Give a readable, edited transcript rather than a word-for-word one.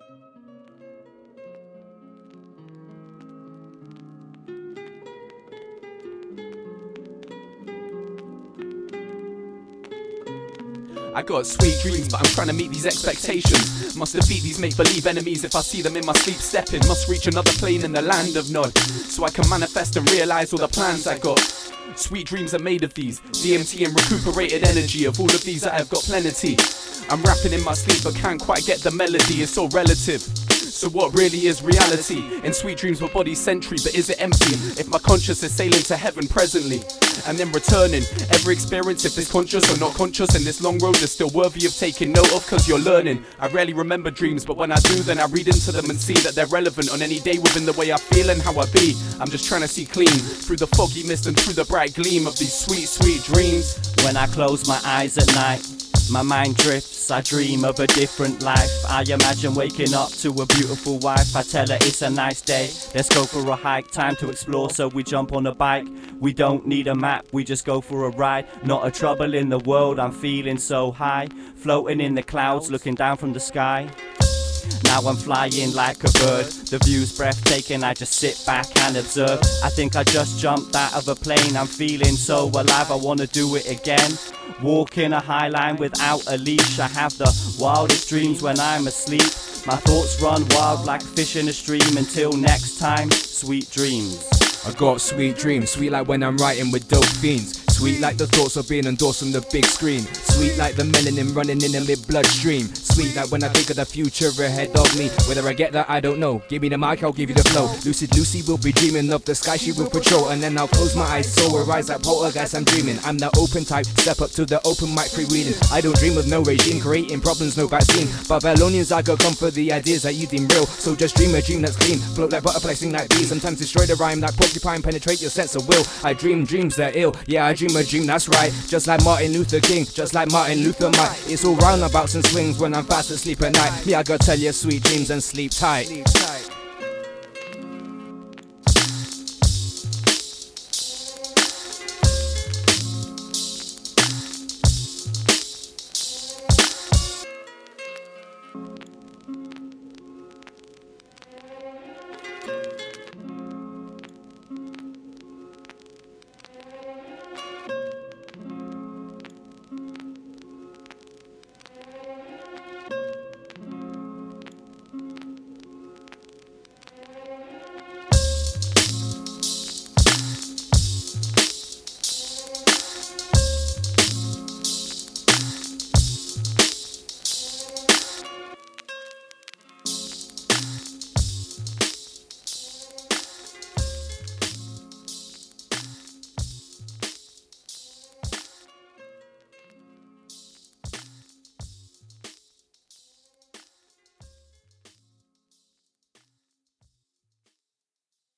I got sweet dreams, but I'm trying to meet these expectations. Must defeat these make-believe enemies if I see them in my sleep stepping. Must reach another plane in the land of Nod, so I can manifest and realize all the plans I got. Sweet dreams are made of these DMT and recuperated energy. Of all of these I have got plenty. I'm rapping in my sleep but can't quite get the melody, it's all relative. So what really is reality? In sweet dreams my body's sentry, but is it empty? If my conscious is sailing to heaven presently and then returning, every experience, if it's conscious or not conscious, and this long road is still worthy of taking note of, cause you're learning. I rarely remember dreams, but when I do then I read into them and see that they're relevant on any day within the way I feel and how I be. I'm just trying to see clean through the foggy mist and through the bright gleam of these sweet, sweet dreams. When I close my eyes at night, my mind drifts, I dream of a different life. I imagine waking up to a beautiful wife. I tell her it's a nice day, let's go for a hike. Time to explore, so we jump on a bike. We don't need a map, we just go for a ride. Not a trouble in the world, I'm feeling so high. Floating in the clouds, looking down from the sky. Now I'm flying like a bird. The view's breathtaking, I just sit back and observe. I think I just jumped out of a plane. I'm feeling so alive, I wanna do it again. Walking a high line without a leash. I have the wildest dreams when I'm asleep. My thoughts run wild like fish in a stream. Until next time, sweet dreams. I got sweet dreams, sweet like when I'm writing with dope fiends. Sweet like the thoughts of being endorsed on the big screen. Sweet like the melanin running in the mid-bloodstream. Sweet like when I think of the future ahead of me. Whether I get that, I don't know. Give me the mic, I'll give you the flow. Lucid Lucy will be dreaming of the sky she will patrol. And then I'll close my eyes, so arise like poltergeist, I'm dreaming. I'm the open type, step up to the open mic freewheeling. I don't dream of no regime, creating problems, no vaccine. Babylonians, I could come for the ideas that you deem real. So just dream a dream that's clean. Float like butterflies, sing like bees. Sometimes destroy the rhyme like porcupine, penetrate your sense of will. I dream dreams that ill, yeah I dream a dream that's right. Just like Martin Luther King, just like Martin Luther might. It's all roundabouts and swings when I'm fast asleep at night. Me I gotta tell you sweet dreams and sleep tight.